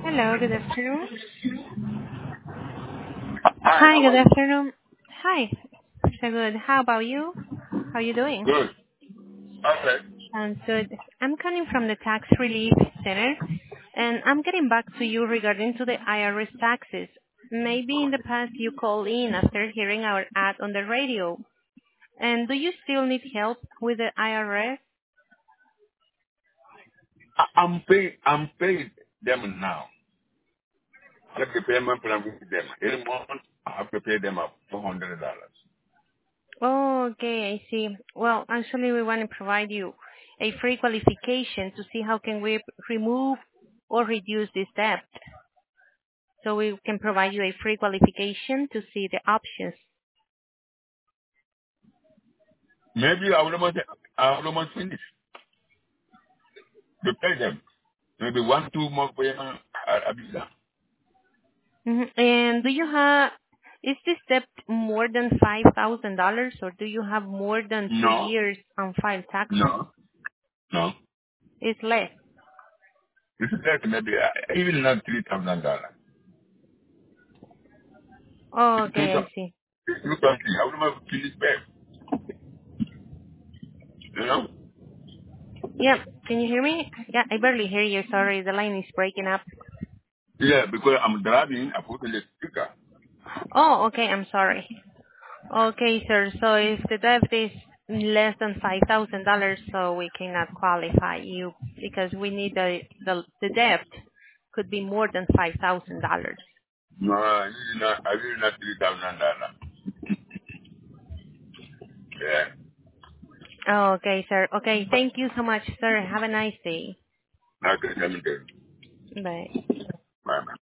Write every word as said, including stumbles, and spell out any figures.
Hello, good afternoon. Hi, Hi, how good are you? afternoon. Hi. So good. How about you? How are you doing? Good. Okay. Sounds good. I'm calling from the Tax Relief Center, and I'm getting back to you regarding to the I R S taxes. Maybe in the past you called in after hearing our ad on the radio. And do you still need help with the I R S? I, I'm paying. I'm paying them now. I have to pay my plan with them. Every month, I have to pay them up four hundred dollars. Oh, okay, I see. Well, actually, we want to provide you a free qualification to see how can we remove or reduce this debt. So we can provide you a free qualification to see the options. Maybe I will almost. I will almost finish to pay them. Maybe one, two more payment. I- I'll be done. hmm And do you have, is this debt more than five thousand dollars or do you have more than two No, years on five taxes? no, no. It's less. This is that maybe uh, even not three thousand dollars. Oh, It's two okay, I thousand. see. It's two thousand. I will almost finish pay. You know? Yeah, can you hear me? Yeah, I barely hear you. Sorry, the line is breaking up. Yeah, because I'm driving. I put in the speaker. Oh, okay, I'm sorry. Okay, sir. So if the debt is less than five thousand dollars, so we cannot qualify you because we need the the, the debt could be more than five thousand dollars. No, I really not. I really not three thousand dollars. Yeah. Okay, sir. Okay, thank you so much, sir. Have a nice day. Okay, let me go. Bye. Bye.